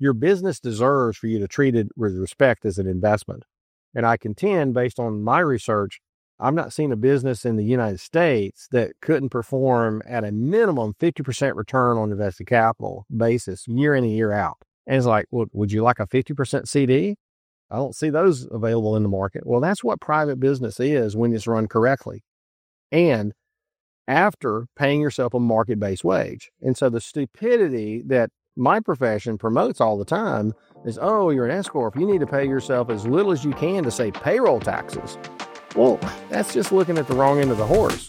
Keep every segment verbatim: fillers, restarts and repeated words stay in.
your business deserves for you to treat it with respect as an investment. And I contend, based on my research, I'm not seeing a business in the United States that couldn't perform at a minimum fifty percent return on invested capital basis year in and year out. And it's like, well, would you like a fifty percent C D? I don't see those available in the market. Well, that's what private business is when it's run correctly. And after paying yourself a market-based wage. And so the stupidity that my profession promotes all the time is, oh, you're an S Corp. You need to pay yourself as little as you can to save payroll taxes. Well, that's just looking at the wrong end of the horse.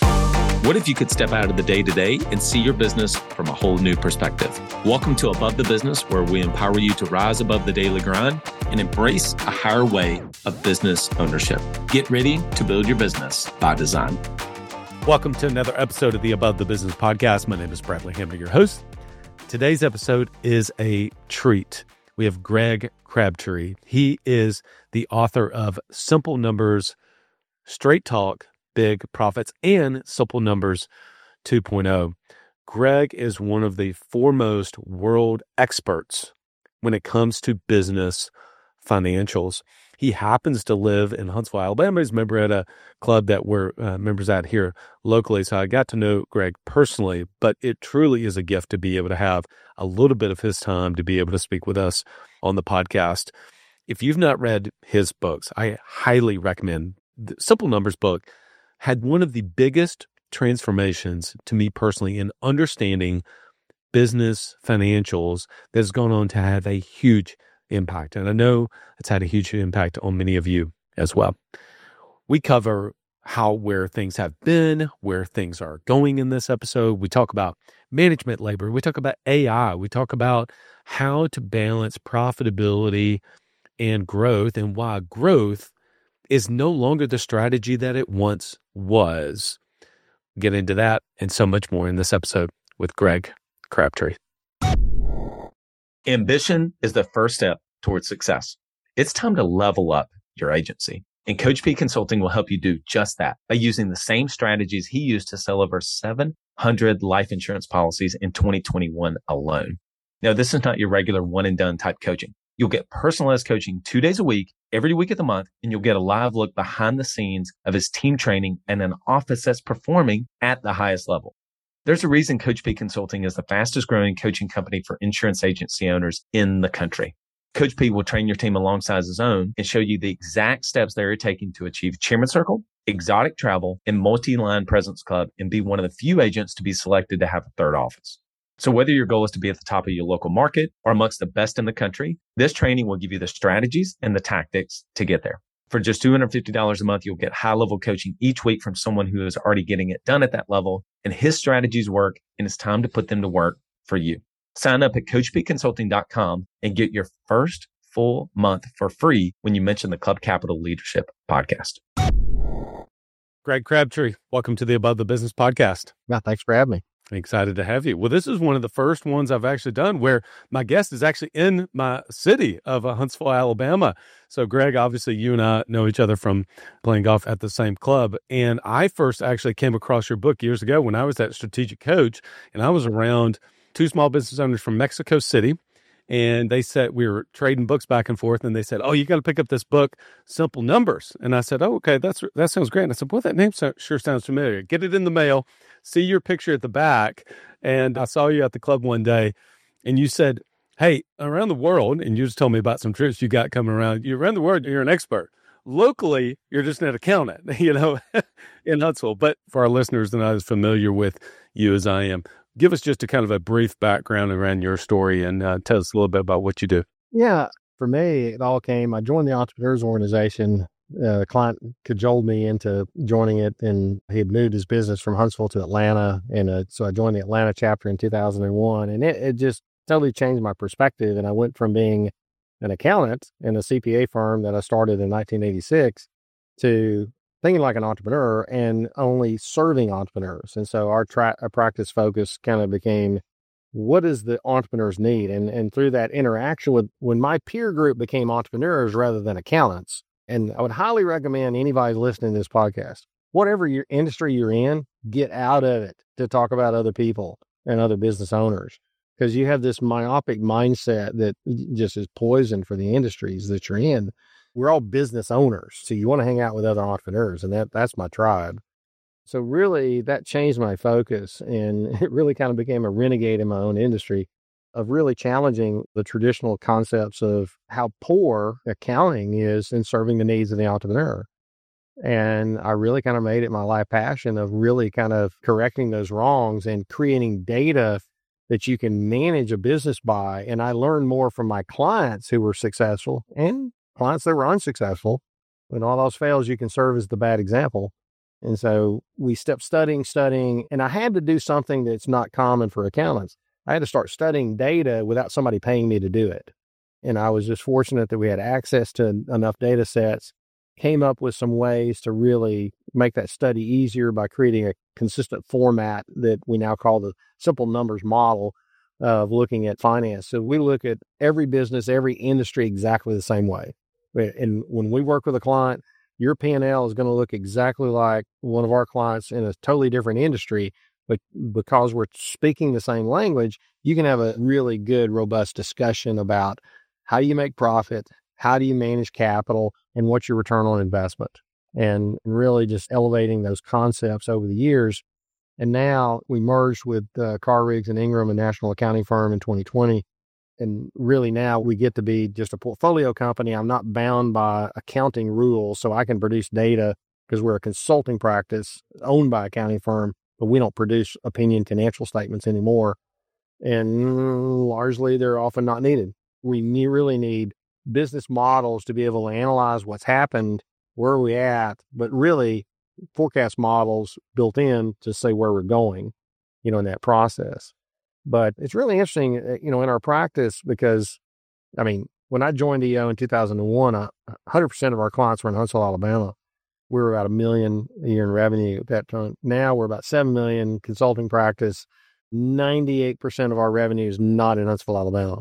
What if you could step out of the day-to-day and see your business from a whole new perspective? Welcome to Above the Business, where we empower you to rise above the daily grind and embrace a higher way of business ownership. Get ready to build your business by design. Welcome to another episode of the Above the Business podcast. My name is Bradley Hamner, your host. Today's episode is a treat. We have Greg Crabtree. He is the author of Simple Numbers, Straight Talk, Big Profits, and Simple Numbers two point oh. Greg is one of the foremost world experts when it comes to business financials. He happens to live in Huntsville, Alabama. He's a member at a club that we're uh, members at here locally. So I got to know Greg personally, but it truly is a gift to be able to have a little bit of his time to be able to speak with us on the podcast. If you've not read his books, I highly recommend. The Simple Numbers book had one of the biggest transformations to me personally in understanding business financials that's gone on to have a huge impact. And I know it's had a huge impact on many of you as well. We cover how, where things have been, where things are going in this episode. We talk about management labor. We talk about A I. We talk about how to balance profitability and growth, and why growth is no longer the strategy that it once was. Get into that and so much more in this episode with Greg Crabtree. Ambition is the first step towards success. It's time to level up your agency. And Coach P Consulting will help you do just that by using the same strategies he used to sell over seven hundred life insurance policies in twenty twenty-one alone. Now, this is not your regular one and done type coaching. You'll get personalized coaching two days a week, every week of the month, and you'll get a live look behind the scenes of his team training and an office that's performing at the highest level. There's a reason Coach P Consulting is the fastest growing coaching company for insurance agency owners in the country. Coach P will train your team alongside his own and show you the exact steps they're taking to achieve Chairman Circle, exotic travel, and multi-line presence club, and be one of the few agents to be selected to have a third office. So whether your goal is to be at the top of your local market or amongst the best in the country, this training will give you the strategies and the tactics to get there. For just two hundred fifty dollars a month, you'll get high-level coaching each week from someone who is already getting it done at that level, and his strategies work, and it's time to put them to work for you. Sign up at coach p consulting dot com and get your first full month for free when you mention the Club Capital Leadership Podcast. Greg Crabtree, welcome to the Above the Business podcast. Yeah, thanks for having me. Excited to have you. Well, this is one of the first ones I've actually done where my guest is actually in my city of uh, Huntsville, Alabama. So, Greg, obviously you and I know each other from playing golf at the same club. And I first actually came across your book years ago when I was at Strategic Coach, and I was around two small business owners from Mexico City. And they said, we were trading books back and forth, and they said, oh, you got to pick up this book, Simple Numbers. And I said, oh, okay, that's that sounds great. And I said, boy, that name so, sure sounds familiar. Get it in the mail, see your picture at the back. And I saw you at the club one day, and you said, hey, around the world, and you just told me about some trips you got coming around. You're around the world, you're an expert. Locally, you're just an accountant, you know, in Huntsville. But for our listeners that are not as familiar with you as I am, give us just a kind of a brief background around your story and uh, tell us a little bit about what you do. Yeah, for me, it all came, I joined the Entrepreneurs Organization. Uh, a client cajoled me into joining it, and he had moved his business from Huntsville to Atlanta. And uh, so I joined the Atlanta chapter in two thousand one, and it, it just totally changed my perspective. And I went from being an accountant in a C P A firm that I started in nineteen eighty-six to thinking like an entrepreneur and only serving entrepreneurs. And so our, tra- our practice focus kind of became, what does the entrepreneurs need? And and through that interaction with, when my peer group became entrepreneurs rather than accountants, and I would highly recommend anybody listening to this podcast, whatever your industry you're in, get out of it to talk about other people and other business owners. because you have this myopic mindset that just is poison for the industries that you're in. We're all business owners, so you want to hang out with other entrepreneurs, and that that's my tribe. So really, that changed my focus, and it really kind of became a renegade in my own industry of really challenging the traditional concepts of how poor accounting is in serving the needs of the entrepreneur. And I really kind of made it my life passion of really kind of correcting those wrongs and creating data that you can manage a business by. And I learned more from my clients who were successful and clients that were unsuccessful. When all those fails, you can serve as the bad example. And so we stepped studying, studying, and I had to do something that's not common for accountants. I had to start studying data without somebody paying me to do it. And I was just fortunate that we had access to enough data sets, came up with some ways to really make that study easier by creating a consistent format that we now call the simple numbers model of looking at finance. So we look at every business, every industry exactly the same way. And when we work with a client, your P and L is going to look exactly like one of our clients in a totally different industry. But because we're speaking the same language, you can have a really good, robust discussion about how do you make profit, how do you manage capital, and what's your return on investment. And really just elevating those concepts over the years. And now we merged with uh, Carr, Riggs and Ingram, a national accounting firm, in twenty twenty. And really now we get to be just a portfolio company. I'm not bound by accounting rules, so I can produce data because we're a consulting practice owned by an accounting firm, but we don't produce opinion financial statements anymore. And largely they're often not needed. We ne- really need business models to be able to analyze what's happened, where are we at, but really forecast models built in to say where we're going, you know, in that process. But it's really interesting, you know, in our practice, because, I mean, when I joined E O in two thousand one, one hundred percent of our clients were in Huntsville, Alabama. We were about a million a year in revenue at that time. Now we're about seven million consulting practice. ninety-eight percent of our revenue is not in Huntsville, Alabama.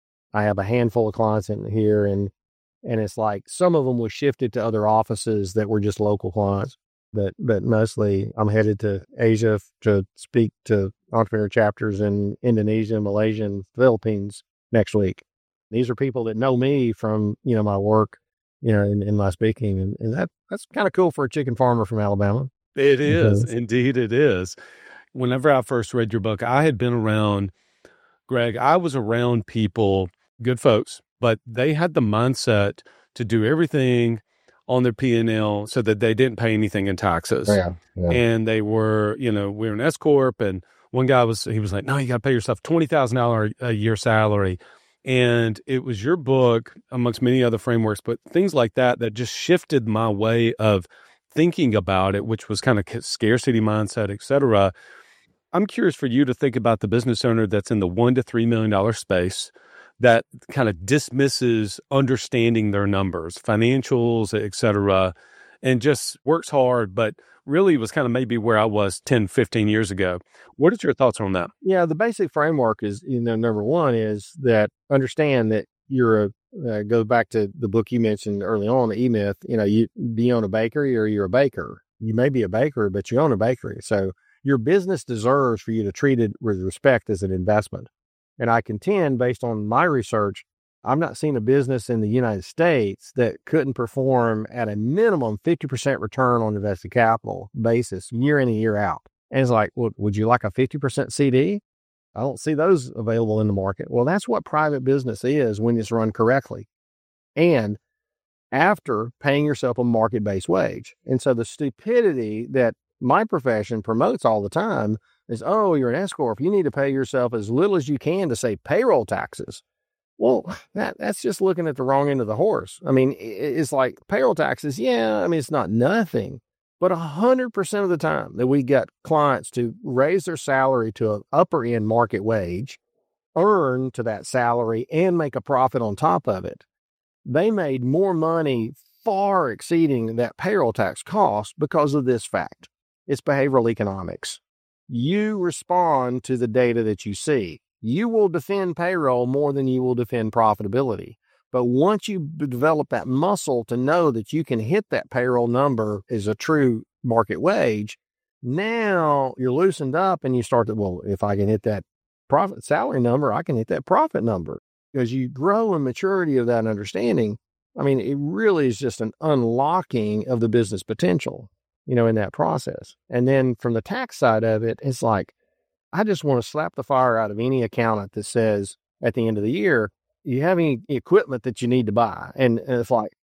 I have a handful of clients in here, and and it's like some of them were shifted to other offices that were just local clients. But but mostly I'm headed to Asia to speak to entrepreneur chapters in Indonesia, Malaysia, and Philippines next week. These are people that know me from, you know, my work, you know, in, in my speaking. And, and that that's kind of cool for a chicken farmer from Alabama. It is. Because, Indeed, it is. Whenever I first read your book, I had been around, Greg, I was around people, good folks, but they had the mindset to do everything on their P and L so that they didn't pay anything in taxes. yeah, yeah. And they were, you know, we were an S Corp, and one guy was, he was like, no, you got to pay yourself twenty thousand dollars a year salary. And it was your book, amongst many other frameworks, but things like that, that just shifted my way of thinking about it, which was kind of scarcity mindset, et cetera. I'm curious for you to think about the business owner that's in the one to three million dollar space that kind of dismisses understanding their numbers, financials, et cetera, and just works hard, but really was kind of maybe where I was ten, fifteen years ago. What are your thoughts on that? Yeah, the basic framework is, you know, number one is that understand that you're a, uh, go back to the book you mentioned early on, the E-Myth, you know, you, do you own a bakery or you're a baker? You may be a baker, but you own a bakery. So your business deserves for you to treat it with respect as an investment. And I contend, based on my research, I'm not seeing a business in the United States that couldn't perform at a minimum fifty percent return on invested capital basis year in and year out. And it's like, well, would you like a fifty percent C D? I don't see those available in the market. Well, that's what private business is when it's run correctly. And after paying yourself a market-based wage. And so the stupidity that my profession promotes all the time is, oh, you're an S Corp. You need to pay yourself as little as you can to say payroll taxes. Well, that that's just looking at the wrong end of the horse. I mean, it's like payroll taxes. Yeah, I mean, it's not nothing, but a hundred percent of the time that we got clients to raise their salary to an upper end market wage, earn to that salary and make a profit on top of it. They made more money far exceeding that payroll tax cost because of this fact. It's behavioral economics. You respond to the data that you see. You will defend payroll more than you will defend profitability. But once you develop that muscle to know that you can hit that payroll number as a true market wage, now you're loosened up and you start to, well, if I can hit that profit salary number, I can hit that profit number. As you grow in maturity of that understanding, I mean, it really is just an unlocking of the business potential, you know, in that process. And then from the tax side of it, it's like, I just want to slap the fire out of any accountant that says at the end of the year, you have any equipment that you need to buy. And, and it's like,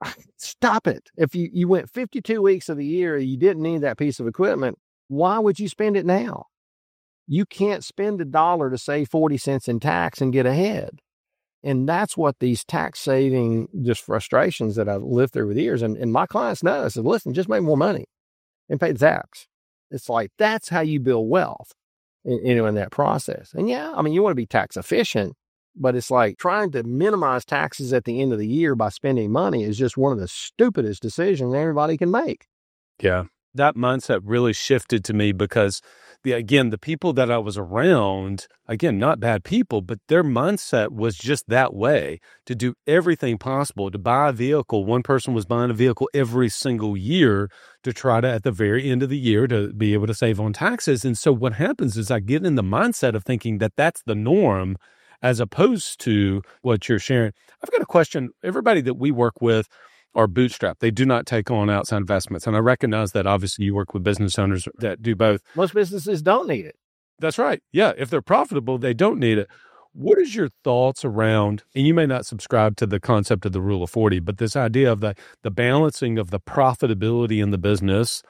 stop it. If you, you went fifty-two weeks of the year, you didn't need that piece of equipment, why would you spend it now? You can't spend a dollar to save forty cents in tax and get ahead. And that's what these tax saving just frustrations that I've lived through with years. And, and my clients know, I said, listen, just make more money and pay the tax. It's like, that's how you build wealth, you know, in that process. And yeah, I mean, you want to be tax efficient, but it's like trying to minimize taxes at the end of the year by spending money is just one of the stupidest decisions everybody can make. Yeah. That mindset really shifted to me because, the, again, the people that I was around, again, not bad people, but their mindset was just that way, to do everything possible to buy a vehicle. One person was buying a vehicle every single year to try to, at the very end of the year, to be able to save on taxes. And so what happens is I get in the mindset of thinking that that's the norm as opposed to what you're sharing. I've got a question. Everybody that we work with are bootstrapped. They do not take on outside investments. And I recognize that obviously you work with business owners that do both. Most businesses don't need it. That's right. Yeah. If they're profitable, they don't need it. What is your thoughts around, and you may not subscribe to the concept of the rule of forty, but this idea of the, the balancing of the profitability in the business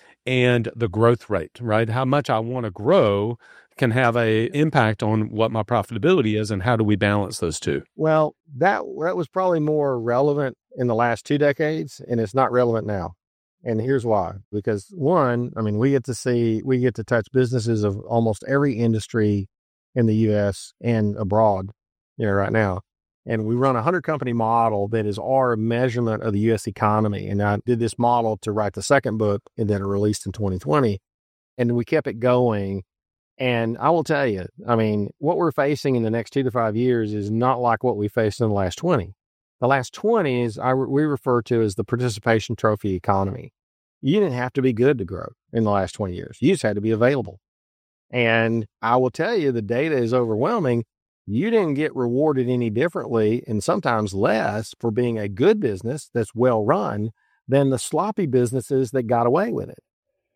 and the growth rate, right? How much I want to grow can have a impact on what my profitability is, and how do we balance those two? Well, that that was probably more relevant in the last two decades, and it's not relevant now. And here's why. Because one, I mean, we get to see, we get to touch businesses of almost every industry in the U S and abroad, you know, right now. And we run a hundred company model that is our measurement of the U S economy. And I did this model to write the second book and then it released in twenty twenty. And we kept it going. And I will tell you, I mean, what we're facing in the next two to five years is not like what we faced in the last twenty. The last twenty is I, we refer to as the participation trophy economy. You didn't have to be good to grow in the last twenty years. You just had to be available. And I will tell you, the data is overwhelming. You didn't get rewarded any differently, and sometimes less, for being a good business that's well run than the sloppy businesses that got away with it.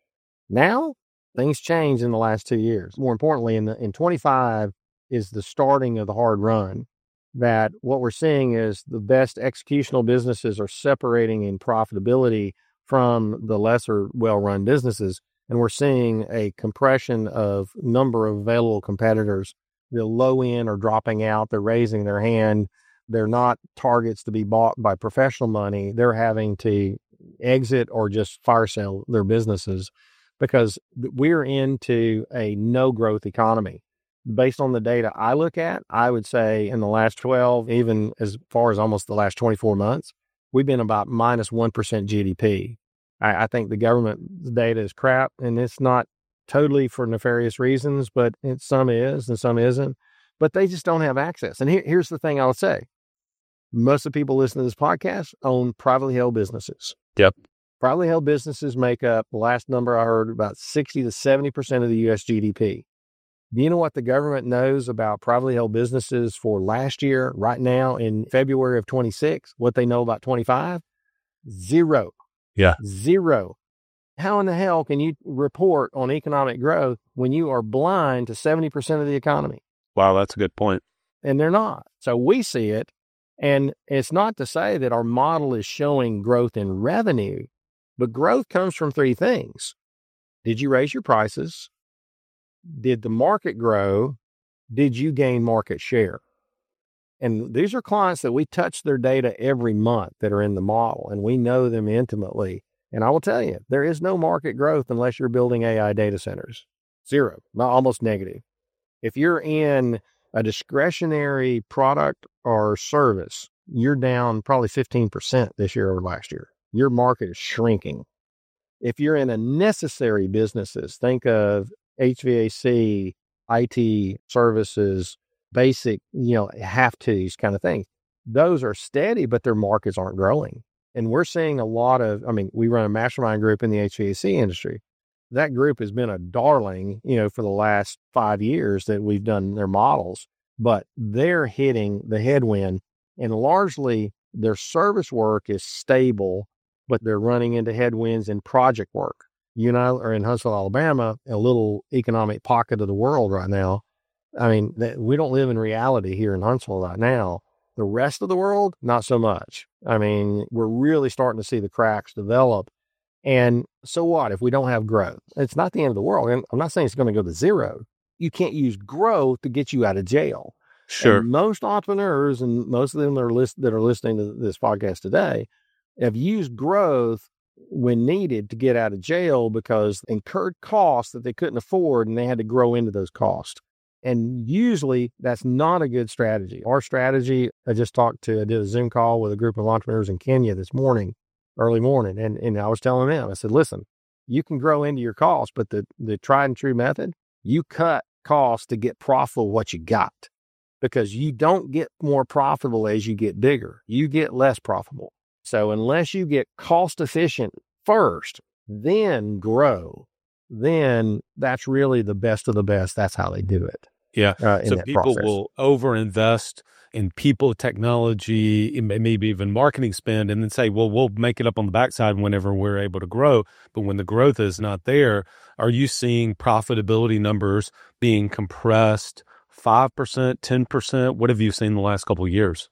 Now, things changed in the last two years. More importantly, in the, in twenty-five is the starting of the hard run, that what we're seeing is the best executional businesses are separating in profitability from the lesser well-run businesses. And we're seeing a compression of number of available competitors. The low end are dropping out. They're raising their hand. They're not targets to be bought by professional money. They're having to exit or just fire sale their businesses because we're into a no growth economy. Based on the data I look at, I would say in the last twelve, even as far as almost the last twenty-four months, we've been about minus one percent G D P. I, I think the government data is crap, and it's not totally for nefarious reasons, but it, some is and some isn't. But they just don't have access. And here, here's the thing I would say. Most of the people listening to this podcast own privately held businesses. Yep. Privately held businesses make up, the last number I heard, about sixty to seventy percent of the U S G D P. Do you know what the government knows about privately held businesses for last year, right now in February of twenty-six? What they know about twenty-five? Zero. Yeah. Zero. How in the hell can you report on economic growth when you are blind to seventy percent of the economy? Wow, that's a good point. And they're not. So we see it. And it's not to say that our model is showing growth in revenue, but growth comes from three things. Did you raise your prices? Did the market grow? Did you gain market share? And these are clients that we touch their data every month that are in the model, and we know them intimately. And I will tell you, there is no market growth unless you're building A I data centers. Zero, not almost negative. If you're in a discretionary product or service, you're down probably fifteen percent this year over last year. Your market is shrinking. If you're in a necessary businesses, think of H V A C, I T services, basic, you know, have to's kind of things. Those are steady, but their markets aren't growing. And we're seeing a lot of, I mean, we run a mastermind group in the H V A C industry. that group has been a darling, you know, for the last five years that we've done their models, but they're hitting the headwind, and largely their service work is stable, but they're running into headwinds in project work. You know, or in Huntsville, Alabama, a little economic pocket of the world right now. I mean, that, we don't live in reality here in Huntsville right now. The rest of the world, not so much. I mean, we're really starting to see the cracks develop. And so what if we don't have growth? It's not the end of the world. And I'm not saying it's going to go to zero. You can't use growth to get you out of jail. Sure. And most entrepreneurs, and most of them that are, list, that are listening to this podcast today, have used growth when needed to get out of jail because incurred costs that they couldn't afford, and they had to grow into those costs. And usually that's not a good strategy. Our strategy, I just talked to, I did a Zoom call with a group of entrepreneurs in Kenya this morning, early morning. And, and I was telling them, I said, listen, you can grow into your costs, but the, the tried and true method, you cut costs to get profitable what you got, because you don't get more profitable as you get bigger. You get less profitable. So unless you get cost efficient first, then grow, then that's really the best of the best. That's how they do it. Yeah. Uh, so people process. will overinvest in people, technology, maybe even marketing spend, and then say, well, we'll make it up on the backside whenever we're able to grow. But when the growth is not there, are you seeing profitability numbers being compressed five percent, ten percent? What have you seen the last couple of years?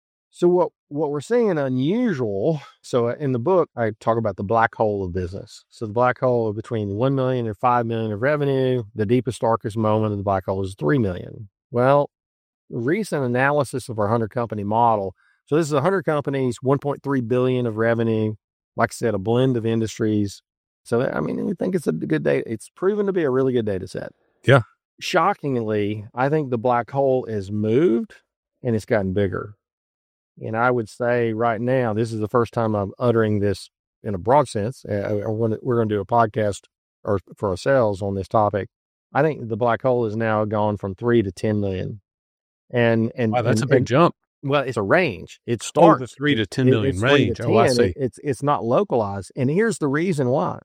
So what, what we're seeing unusual, so in the book, I talk about the black hole of business. So the black hole between one million and five million of revenue, the deepest, darkest moment of the black hole is three million. Well, recent analysis of our one hundred company model. So this is one hundred companies, one point three billion of revenue. Like I said, a blend of industries. So, I mean, we think it's a good data. It's proven to be a really good data set. Yeah. Shockingly, I think the black hole has moved and it's gotten bigger. And I would say right now, this is the first time I'm uttering this in a broad sense. Uh, we're going to do a podcast or for ourselves on this topic. I think the black hole has now gone from three to ten million. And, and wow, that's and, a big and, jump. Well, it's a range. It starts oh, the three to ten it, million range. Oh, I see. It, it's, it's not localized. And here's the reason why.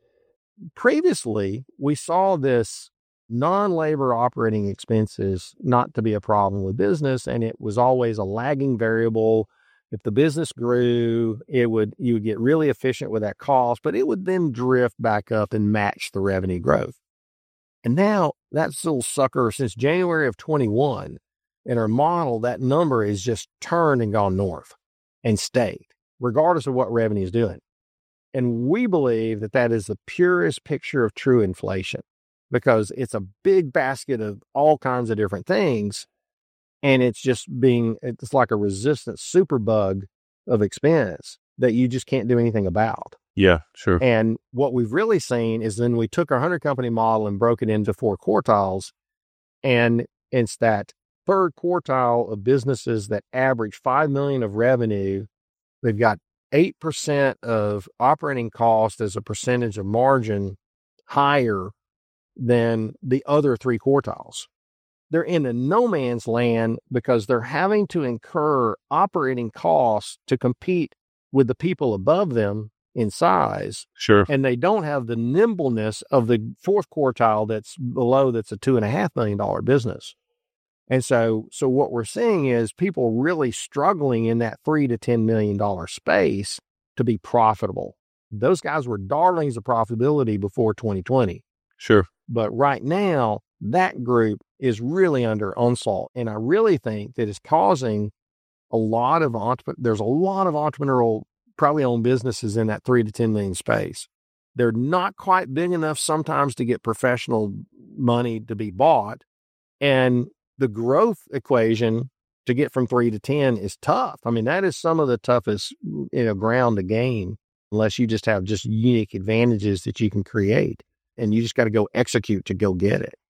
Previously, we saw this non-labor operating expenses not to be a problem with business, and it was always a lagging variable. If the business grew, it would you would get really efficient with that cost, but it would then drift back up and match the revenue growth. And now that little sucker, since January of twenty-one, in our model, that number is just turned and gone north and stayed, regardless of what revenue is doing. And we believe that that is the purest picture of true inflation, because it's a big basket of all kinds of different things. And it's just being, it's like a resistant superbug of expense that you just can't do anything about. Yeah, sure. And what we've really seen is then we took our one hundred company model and broke it into four quartiles. And it's that third quartile of businesses that average five million of revenue. They've got eight percent of operating cost as a percentage of margin higher than the other three quartiles. They're in a no man's land because they're having to incur operating costs to compete with the people above them in size. Sure. And they don't have the nimbleness of the fourth quartile that's below, that's a two and a half million dollar business. And so, so what we're seeing is people really struggling in that three to ten million dollar space to be profitable. Those guys were darlings of profitability before twenty twenty. Sure. But right now, that group is really under onslaught. And I really think that it's causing a lot of, entre- there's a lot of entrepreneurial, probably owned businesses in that three to ten million space. They're not quite big enough sometimes to get professional money to be bought. And the growth equation to get from three to ten is tough. I mean, that is some of the toughest, you know, ground to gain, unless you just have just unique advantages that you can create. And you just got to go execute to go get it.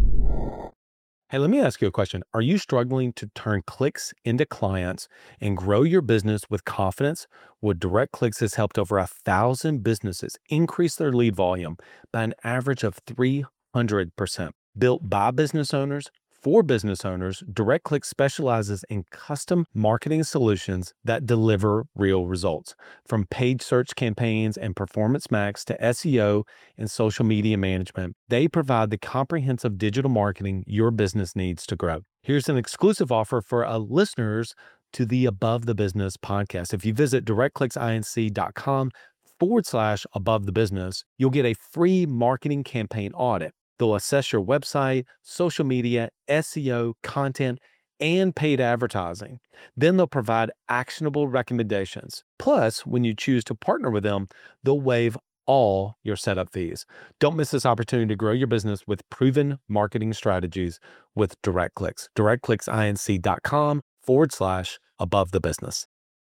Hey, let me ask you a question. Are you struggling to turn clicks into clients and grow your business with confidence? Well, DirectClicks has helped over a thousand businesses increase their lead volume by an average of three hundred percent. Built by business owners For business owners, DirectClick specializes in custom marketing solutions that deliver real results. From paid search campaigns and Performance Max to S E O and social media management, they provide the comprehensive digital marketing your business needs to grow. Here's an exclusive offer for our listeners to the Above the Business podcast. If you visit directclicksinc.com forward slash above the business, you'll get a free marketing campaign audit. They'll assess your website, social media, S E O, content, and paid advertising. Then they'll provide actionable recommendations. Plus, when you choose to partner with them, they'll waive all your setup fees. Don't miss this opportunity to grow your business with proven marketing strategies with DirectClicks. directclicksinc.com forward slash above the business.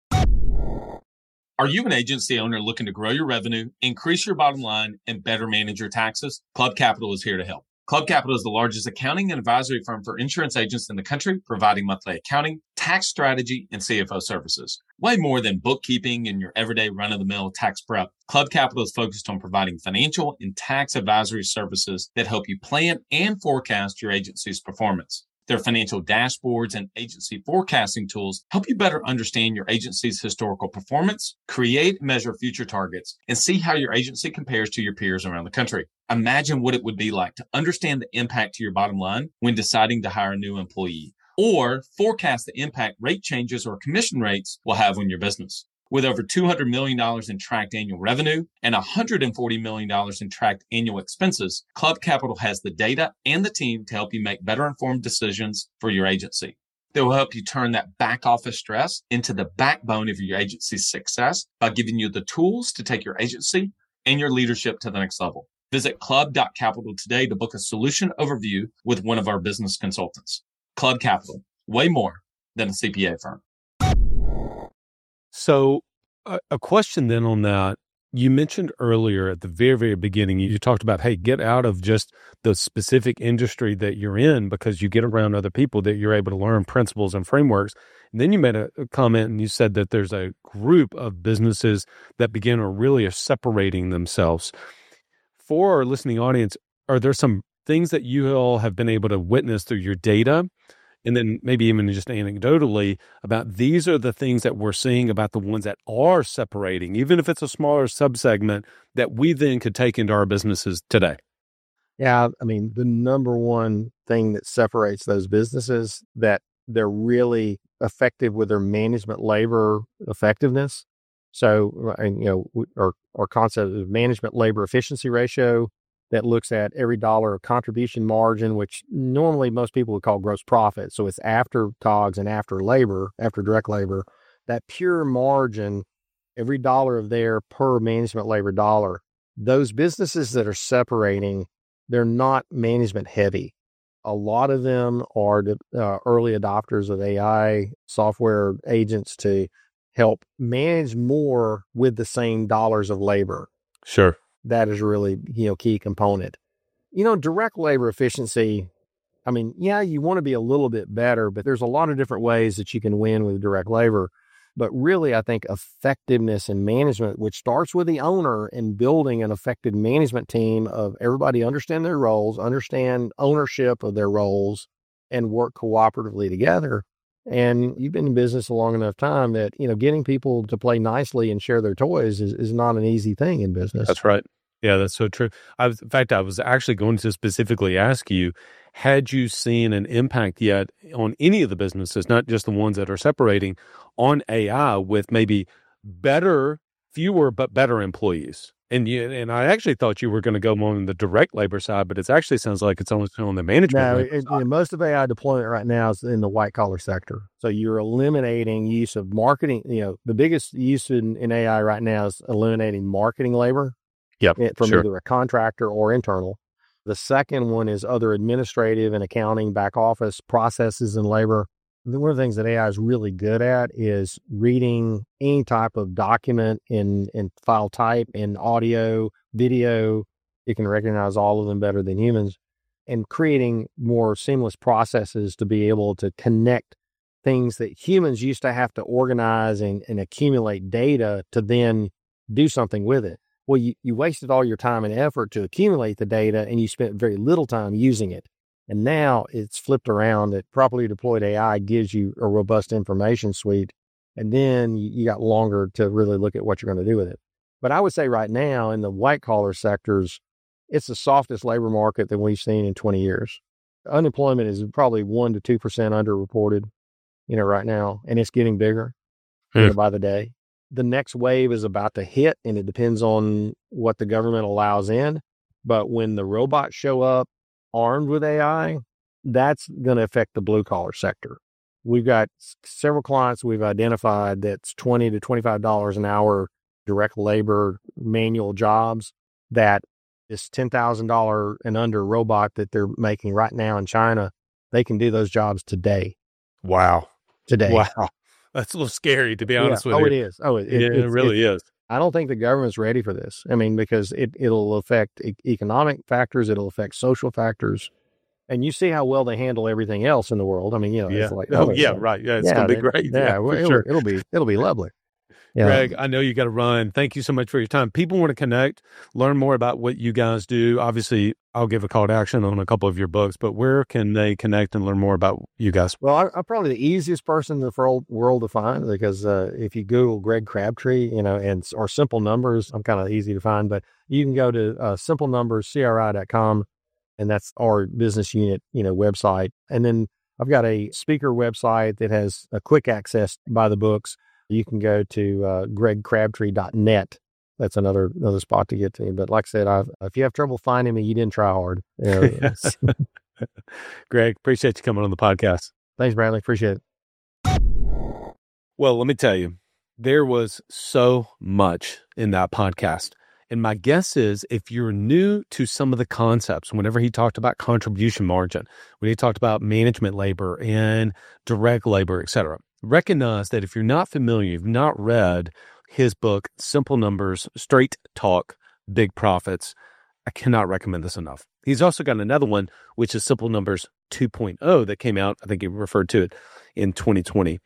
Are you an agency owner looking to grow your revenue, increase your bottom line, and better manage your taxes? Club Capital is here to help. Club Capital is the largest accounting and advisory firm for insurance agents in the country, providing monthly accounting, tax strategy, and C F O services. Way more than bookkeeping and your everyday run-of-the-mill tax prep, Club Capital is focused on providing financial and tax advisory services that help you plan and forecast your agency's performance. Their financial dashboards and agency forecasting tools help you better understand your agency's historical performance, create and measure future targets, and see how your agency compares to your peers around the country. Imagine what it would be like to understand the impact to your bottom line when deciding to hire a new employee, or forecast the impact rate changes or commission rates will have on your business. With over two hundred million dollars in tracked annual revenue and one hundred forty million dollars in tracked annual expenses, Club Capital has the data and the team to help you make better informed decisions for your agency. They will help you turn that back office stress into the backbone of your agency's success by giving you the tools to take your agency and your leadership to the next level. Visit club dot capital today to book a solution overview with one of our business consultants. Club Capital, way more than a C P A firm. So a, a question then on that, you mentioned earlier at the very, very beginning, you talked about, hey, get out of just the specific industry that you're in because you get around other people that you're able to learn principles and frameworks. And then you made a, a comment and you said that there's a group of businesses that begin or really are separating themselves. For our listening audience, are there some things that you all have been able to witness through your data? And then maybe even just anecdotally about these are the things that we're seeing about the ones that are separating, even if it's a smaller subsegment that we then could take into our businesses today. Yeah. I mean, the number one thing that separates those businesses that they're really effective with their management labor effectiveness. So, and, you know, our, our concept of management labor efficiency ratio that looks at every dollar of contribution margin, which normally most people would call gross profit. So it's after COGS and after labor, after direct labor, that pure margin, every dollar of there per management labor dollar. Those businesses that are separating, they're not management heavy. A lot of them are the uh, early adopters of A I software agents to help manage more with the same dollars of labor. Sure. That is really, you know, key component. You know, direct labor efficiency, I mean, yeah, you want to be a little bit better, but there's a lot of different ways that you can win with direct labor. But really, I think effectiveness and management, which starts with the owner and building an effective management team of everybody understand their roles, understand ownership of their roles, and work cooperatively together. And you've been in business a long enough time that, you know, getting people to play nicely and share their toys is, is not an easy thing in business. That's right. Yeah, that's so true. I was, in fact, I was actually going to specifically ask you, had you seen an impact yet on any of the businesses, not just the ones that are separating, on A I with maybe better, fewer, but better employees? And you, and I actually thought you were going to go more on the direct labor side, but it actually sounds like it's only on the management. No, labor it, side. you know, most of A I deployment right now is in the white collar sector. So you're eliminating use of marketing. You know, the biggest use in, in A I right now is eliminating marketing labor. Yep, from sure. either a contractor or internal. The second one is other administrative and accounting, back office processes and labor. One of the things that A I is really good at is reading any type of document in, in file type, in audio, video. It can recognize all of them better than humans, and creating more seamless processes to be able to connect things that humans used to have to organize and, and accumulate data to then do something with it. Well, you, you wasted all your time and effort to accumulate the data, and you spent very little time using it. And now it's flipped around that properly deployed A I gives you a robust information suite. And then you, you got longer to really look at what you're going to do with it. But I would say right now in the white collar sectors, it's the softest labor market that we've seen in twenty years. Unemployment is probably one to two percent underreported, you know, right now, and it's getting bigger hmm. you know, by the day. The next wave is about to hit, and it depends on what the government allows in. But when the robots show up armed with A I, that's going to affect the blue collar sector. We've got several clients we've identified that's twenty to twenty-five dollars an hour direct labor manual jobs that this ten thousand dollars and under robot that they're making right now in China, they can do those jobs today. Wow. Today. Wow. That's a little scary, to be honest yeah. with oh, you. Oh, it is. Oh, it, yeah, it, it really it, is. I don't think the government's ready for this. I mean, because it, it'll affect e- economic factors. It'll affect social factors. And you see how well they handle everything else in the world. I mean, you know, yeah. it's like, oh, oh yeah, like, right. Yeah, it's yeah, going to be they, great. Yeah, yeah well, for it'll, sure. it'll be, it'll be lovely. Yeah. Greg, I know you got to run. Thank you so much for your time. People want to connect, learn more about what you guys do. Obviously, I'll give a call to action on a couple of your books, but where can they connect and learn more about you guys? Well, I, I'm probably the easiest person in the world to find because uh, if you Google Greg Crabtree, you know, and or Simple Numbers, I'm kind of easy to find, but you can go to uh, simple numbers c r i dot com, and that's our business unit, you know, website. And then I've got a speaker website that has a quick access to buy the books. You can go to uh, greg crabtree dot net. That's another another spot to get to. But like I said, I've, if you have trouble finding me, you didn't try hard. You know, Greg, appreciate you coming on the podcast. Thanks, Bradley. Appreciate it. Well, let me tell you, there was so much in that podcast. And my guess is if you're new to some of the concepts, whenever he talked about contribution margin, when he talked about management labor and direct labor, et cetera, recognize that if you're not familiar, you've not read his book, Simple Numbers, Straight Talk, Big Profits, I cannot recommend this enough. He's also got another one, which is Simple Numbers two point oh that came out, I think he referred to it, in twenty twenty.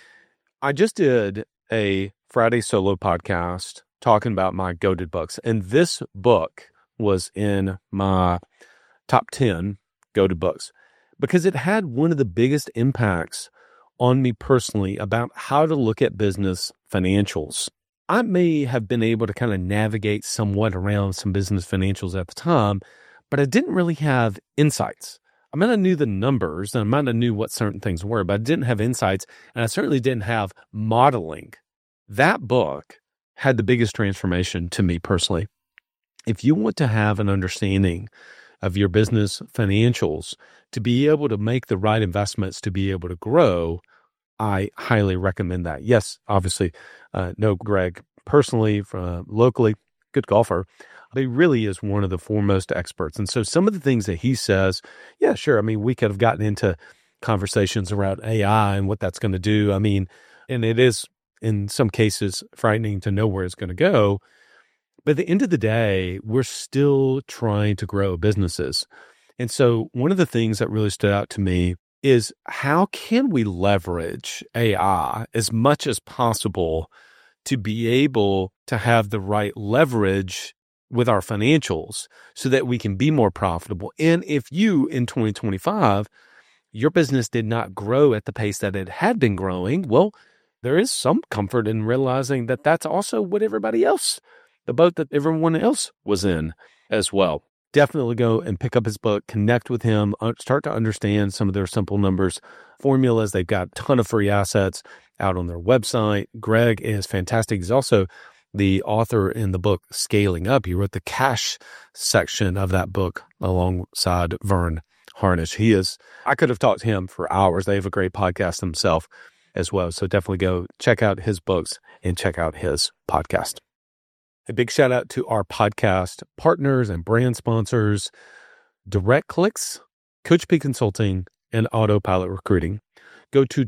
I just did a Friday solo podcast talking about my goated books, and this book was in my top ten goated books because it had one of the biggest impacts on me personally about how to look at business financials. I may have been able to kind of navigate somewhat around some business financials at the time, but I didn't really have insights. I mean, I knew the numbers and I might have knew what certain things were, but I didn't have insights, and I certainly didn't have modeling. That book had the biggest transformation to me personally. If you want to have an understanding of your business financials, to be able to make the right investments, to be able to grow, I highly recommend that. Yes, obviously, uh, know Greg personally, uh, locally, good golfer, but he really is one of the foremost experts. And so some of the things that he says, yeah, sure. I mean, we could have gotten into conversations around A I and what that's going to do. I mean, and it is in some cases frightening to know where it's going to go. But at the end of the day, we're still trying to grow businesses. And so one of the things that really stood out to me is how can we leverage A I as much as possible to be able to have the right leverage with our financials so that we can be more profitable. And if you, in twenty twenty-five, your business did not grow at the pace that it had been growing, well, there is some comfort in realizing that that's also what everybody else, the boat that everyone else was in as well. Definitely go and pick up his book, connect with him, start to understand some of their Simple Numbers formulas. They've got a ton of free assets out on their website. Greg is fantastic. He's also the author in the book Scaling Up. He wrote the cash section of that book alongside Vern Harnish. He is, I could have talked to him for hours. They have a great podcast themselves as well. So definitely go check out his books and check out his podcast. A big shout out to our podcast partners and brand sponsors, DirectClicks, Coach P Consulting, and Autopilot Recruiting. Go to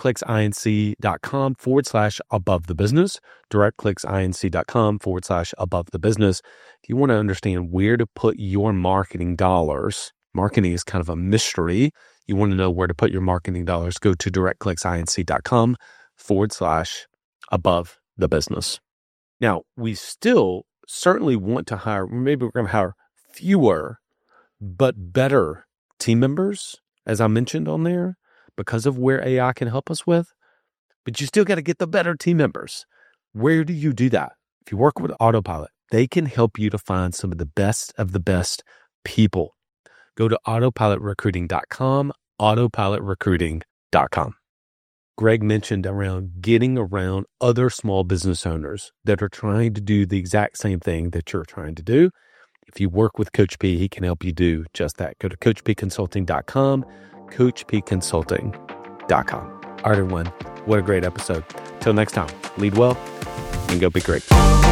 directclicksinc.com forward slash above the business, directclicksinc.com forward slash above the business. If you want to understand where to put your marketing dollars, marketing is kind of a mystery. You want to know where to put your marketing dollars, go to directclicksinc.com forward slash above the business. Now, we still certainly want to hire, maybe we're going to hire fewer, but better team members, as I mentioned on there, because of where A I can help us with. But you still got to get the better team members. Where do you do that? If you work with Autopilot, they can help you to find some of the best of the best people. Go to autopilot recruiting dot com, autopilot recruiting dot com. Greg mentioned around getting around other small business owners that are trying to do the exact same thing that you're trying to do. If you work with Coach P, he can help you do just that. Go to coach p consulting dot com, coach p consulting dot com. All right, everyone. What a great episode. Till next time, lead well and go be great.